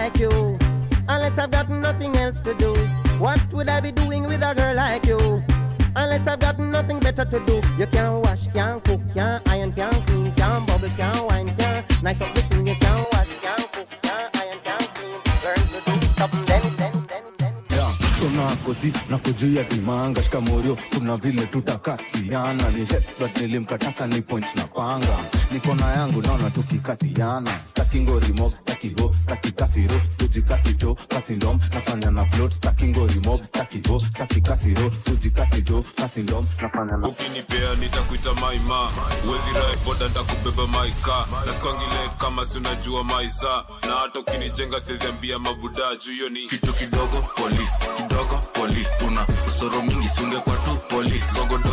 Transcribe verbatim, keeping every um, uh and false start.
like you. Unless I've got nothing else to do. What would I be doing with a girl like you? Unless I've got nothing better to do. You can't wash, can't cook, can't iron, can't clean, can't bubble, can't wine, can't nice up the scene. You can't wash, can't cook, can't iron, can't clean. Learn to do something then, then, then, then. Yeah, tuna kosi na kujia timanga shikamorio. Kuna vile tutakatiana. Ni head but nilimkataka ni point na panga. Niko na yangu naona tukikatiana. Staki ngori mob, staki ho, staki kasiro. Suji kasito, kasindom, nafanya na float. Staki ngori mob, staki ho, staki kasiro. Suji kasito, kasindom, nafanya na. Ukinipea nitakuita maima. Uwezi ride boda nitakubeba maika. Nasikangile kama si unajua maisa. Na hata ukinijenga siwezi ambia mabuda juu hiyo ni kitu kidogo police, kidogo police. Una usoro mingi sunge kwa tu police. Zogodo